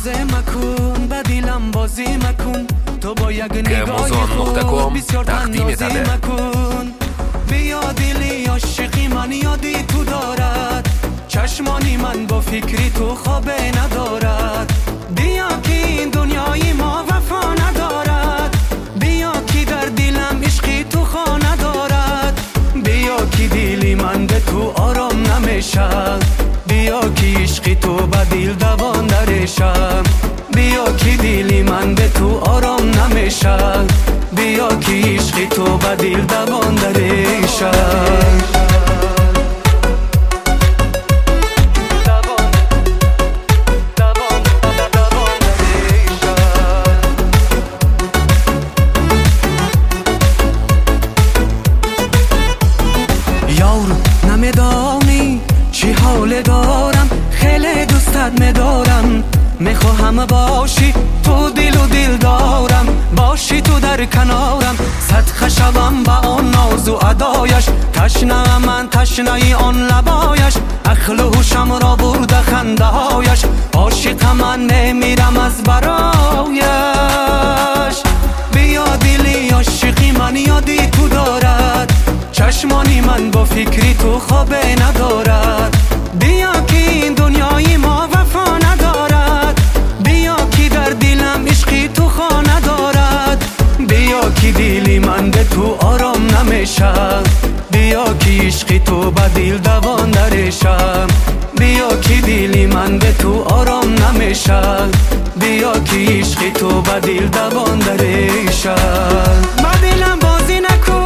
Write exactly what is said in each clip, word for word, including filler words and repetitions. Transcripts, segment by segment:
نازه مکن به دیلم بازی مکن، تو با یک نگاه خود بسیار تندازی مکن. بیا دیلی عاشقی من یادی تو دارد، چشمانی من با فکری تو خوابه ندارد. بیا که این دنیای ما وفا ندارد، بیا که در دیلم عشقی تو خوا ندارد. بیا که دیلی من به تو آرام نمیشه، بیا که عشقی تو به دیل دوان درشم. بیا که دیلی من به تو آرام نمیشه، بیا که عشقی تو به دیل دوان درشم. نمیدانی چی حال دارم، خیلی دوستت میدارم. میخواهم باشی تو دل و دل دارم، باشی تو در کنارم. صدقه شوم با آن ناز و ادایش، تشنه من تشنه آن لبایش. عقل و هوشم را برده خنده هایش، عاشق من نمیرم از برایش. بیا دلی عاشقی من یادی تو دارد، چشمانی من با فکری تو خوابه ندارد. بیا که این دنیای ما وفا ندارد، بیا که در دیلم عشقی تو خوا ندارد. بیا که دیلی من به تو آرام نمیشه، بیا که عشقی تو به دیل دوان درشم. بیا که دیلی من به تو آرام نمیشه، بیا که عشقی تو به دیل دوان درشم. با دیلم بازی نکن،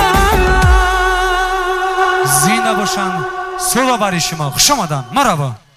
صلح برای شما خوش آمدن. مرحبا.